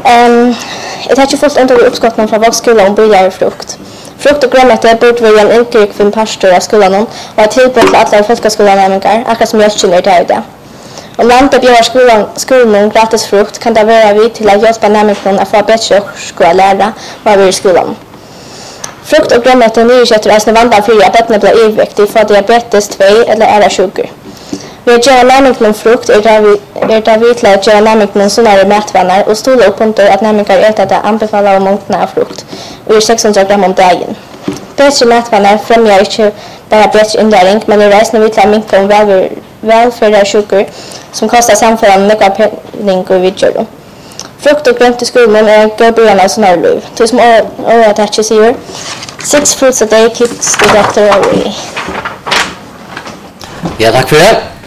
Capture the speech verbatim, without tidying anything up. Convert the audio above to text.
Um, jag tar ju fullt under uppskotten från vågskolan och börjar frukt. Frukt och grönmete borde vara en intryck för en pastor av skolan och är tillbörd till alla folkskolanämningar, akkurat som mjölkkyll är där ute. Om landet bjöd skolan, skolan gratis frukt kan det vara vid till att hjälpa nämligen att få bättre skola lära vad vi i skolan. Frukt och grönmete nysätter är en vandrar fria att öppna blir överviktig för diabetes två eller ära sjuker. Vi gör nämligen frukt är det vi till att göra nämligen sådana mätvannar och stora upppunkter att nämligen äta det anbefaller mångna av frukt och sexhundra gram om dagen. Bättre mätvannar främjar inte bara bättre inlärning men det reisar vi till att minka om väl, välförda sjuker som kostar samförande några penning och vidgör. Frukt och grönt i skolan är god början av sådana liv. Till som året säger Six fruits a day keeps the doctor away. Ja, tack för det.